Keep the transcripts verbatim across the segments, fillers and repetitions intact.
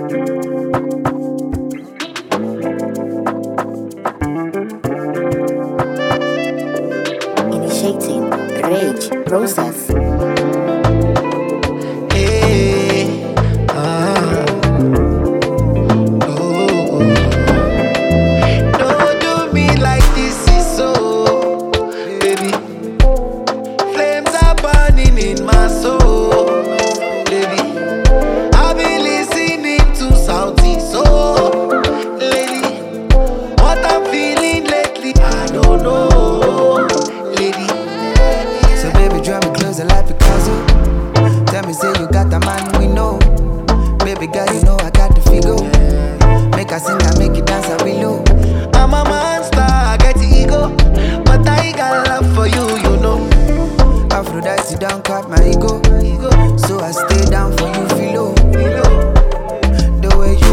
Initiating rage process. Hey, ah, oh, don't do me like this is so, baby. Flames are burning in my soul, baby. I've been listening to Saudi soul, lady. What I'm feeling lately, I don't know, lady. So baby, draw me closer like Picasso. Tell me, say you got the man we know. Baby girl, you know I got the figure. Make her sing, I make you dance, I below. I'm a monster, I get the ego, but I got love for you, you know. Aphrodite don't cut my ego. So I stay down for you, filo. The way you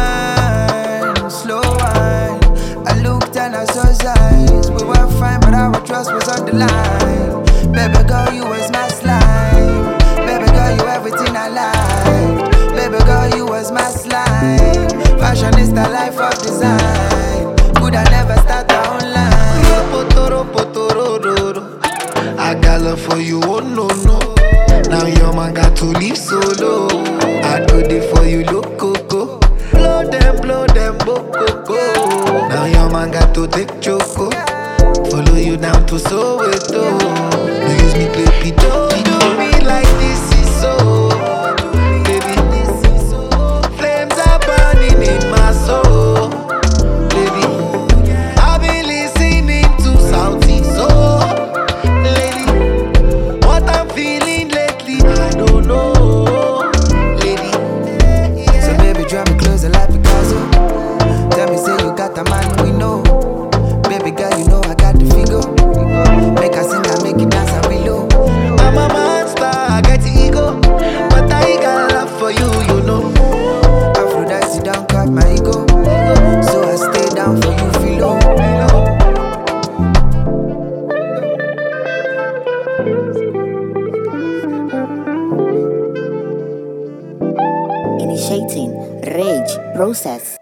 whine, slow whine. I looked and I saw signs. We were fine, but our trust was on the line. Baby girl, you was my slime. Baby girl, you everything I like. Baby girl, you was my slime. Fashion is the life of design. Could I never start our own line? Potoro, potoro, roro. I got love for you, oh no, no. Now your man got to leave solo. I do it for you, look, coco. Blow them, blow them, bokoko. Now your man got to take choco. Follow you down to Soweto. No use me play pito. Do me like this is so, baby. Flames are burning in my soul, baby. I've been listening to Saudi soul, lady. What I'm feeling lately, I don't know, lady. So baby, draw me closer like Picasso. Tell me, say you got the man we know. Baby girl, you know I got the figure. Make her sing, I make you dance, I below. I'm a monster, I get the ego, but I got love for you, you know. Aphrodite don't cut my ego. So I stay down for you, filo. Initiating rage process.